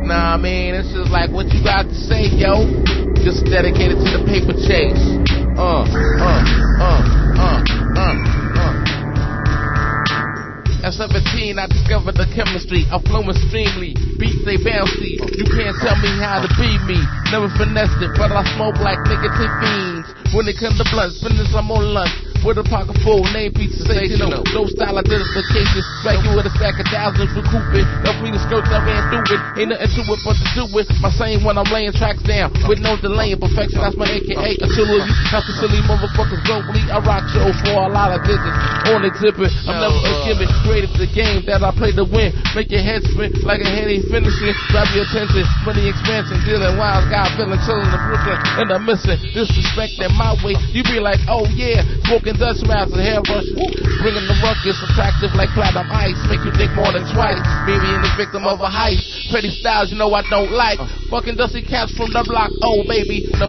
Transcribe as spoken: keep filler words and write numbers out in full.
Nah, I mean, it's just like what you got to say, yo. Just dedicated to the paper chase. Uh, uh, uh, uh, uh, uh. At seventeen, I discovered the chemistry. I'm flowing extremely. Beats they bouncy. You can't tell me how to be me. Never finessed it, but I smoke like nicotine fiends. When it comes to blunts, finish I'm on lunch. With a pocket full, name pizza sensational. No style identification. Strike you with a stack of thousands, recoup it. Up me the skirts, I ran through it. Ain't nothing to it but to do it. My same when I'm laying tracks down. With no delay in perfection, that's my A K A artillery. That's the silly motherfuckers globally. I rock show for a lot of digits. On exhibit, I'm never a gimmick. Created the game that I play to win. Make your head spin like a heady finishing. Grab your attention, money expansion. Dealing wild guy, feeling chillin' in Brooklyn. And I'm missing disrespect in my way. You be like, oh yeah, smoking Dutch master, hair brush, bringing the ruckus, attractive like platinum ice, make you think more than twice. Me being the victim of a heist, petty styles, you know I don't like. Fucking dusty cats from the block, oh baby.